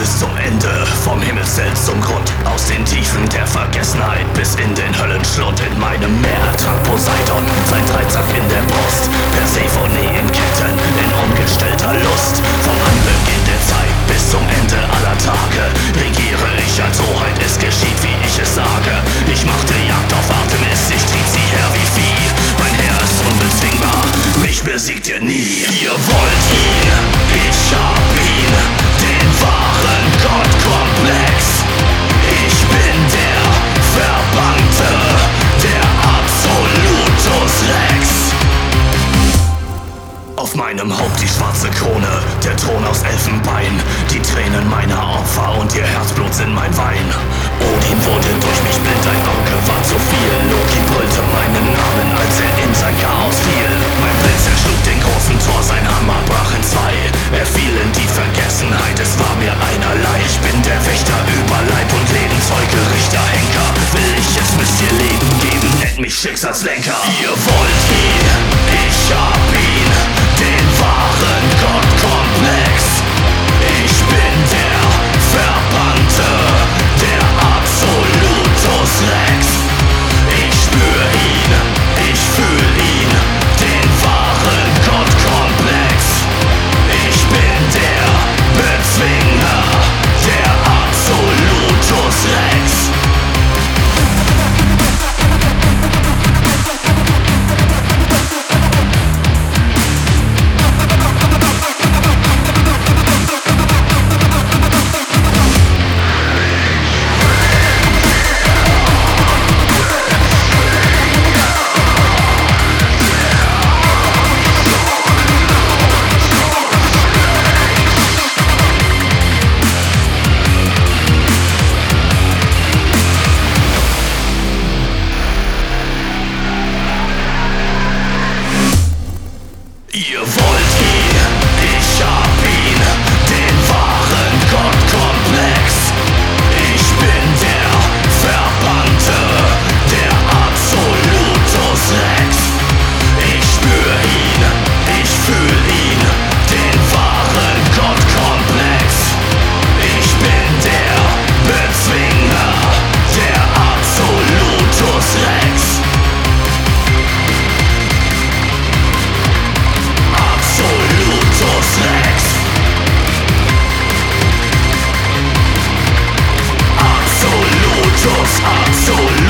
bis zum Ende, vom Himmelszelt zum Grund, aus den Tiefen der Vergessenheit bis in den Höllenschlund. In meinem Meer trank Poseidon sein Dreizack in der Brust, Persephone in Ketten, in ungestellter Lust. Vom Anbeginn der Zeit bis zum Ende aller Tage regiere ich als Hoheit, es geschieht wie ich es sage. Ich machte Jagd auf Artemis, ich trieb sie her wie Vieh. Mein Herr ist unbezwingbar, mich besiegt ihr nie. Ihr wollt ihn, ich hab ihn, den wahren Gottkomplex. Ich bin der Verbannte, der Absolutus Rex. Auf meinem Haupt die schwarze Krone, der Thron aus Elfenbein. Die Tränen meiner Opfer und ihr Herzblut sind mein Wein. Odin wurde durch mich blind, ein Auge war zu viel. Loki brüllte meinen Namen, als er in sein Chaos fiel. Mein Blitz erschlug den großen Tor, sein Hammer brach in zwei. Er fiel in die Vergessenheit, es war mir einerlei. Ich bin der Wächter über Leib und Leben, Zeuge, Richter, Henker. Will ich es, müsst ihr Leben geben, nennt mich Schicksalslenker. Ihr wollt ihn, ich hab ihn, den wahren Gottkomplex. Ich bin der Verbannte, der Absolutus Rex. Ich spür ihn, ich fühl ihn, den wahren Gottkomplex. Ich bin der Bezwinger, der Absolutus Rex. Ihr wollt ihn, ich hab ihn, den wahren Gottkomplex. Ich bin der Verbannte, der Absolutus Rex. Ich spür ihn, ich fühl ihn, den wahren Gottkomplex. Ich bin der Bezwinger, der Absolutus Rex. Absolutus Rex. Absolutus, absolut.